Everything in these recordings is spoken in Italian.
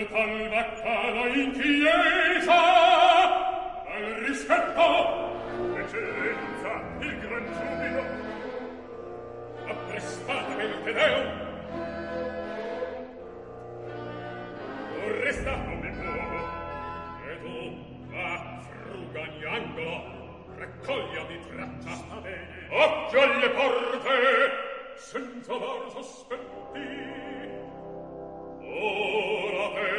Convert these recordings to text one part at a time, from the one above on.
tal baccano in chiesa al rispetto l'eccellenza il gran giubilo apprestatevi il Tedeum non resta non mi può e tu va fruga ogni angolo raccogli ogni traccia occhio alle porte senza dar sospetti ora te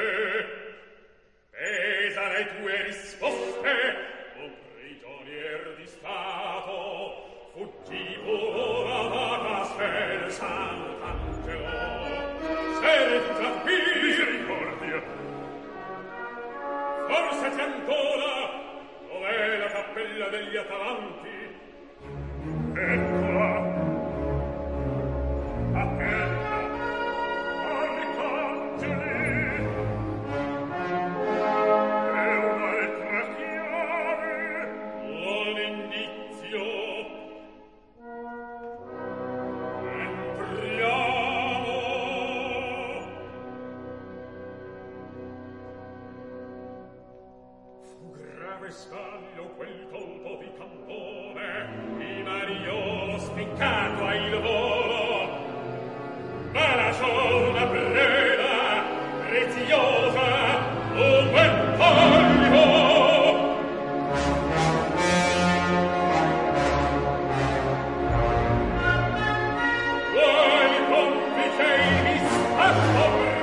pesa le tue risposte o prigionier di stato fuggivo ora da Castel Sant'Angelo senza qui misericordia forse c'è ancora dov'è la cappella degli Atalanti eccola aperta arcangeli e un'altra chiave un indizio entriamo fu grave sbaglio quel colpo di cannone di Mariolo spiccato ai volo ma lasciò una preda preziosa un ventaglio quel complice mi scappa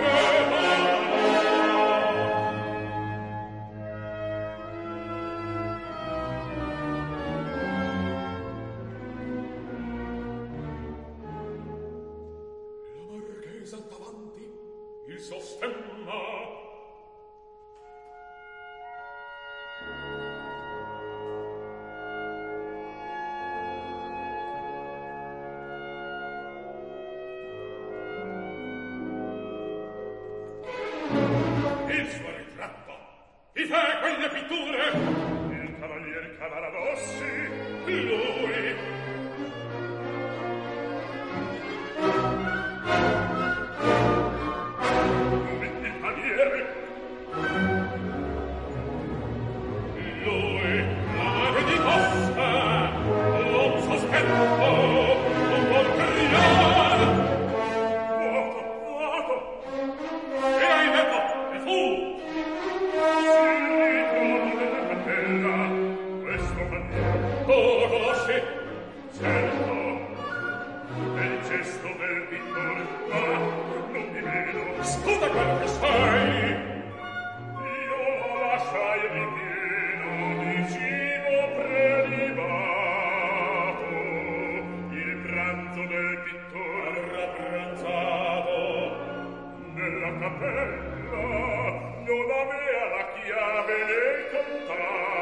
davanti il suo stemma il suo ritratto i fa quelle pitture il cavalier Cavaradossi lui scusa quello che sai io lo lasciai ripieno di cibo prelibato il pranzo del pittore rappranzato nella cappella non avea la chiave né il contatto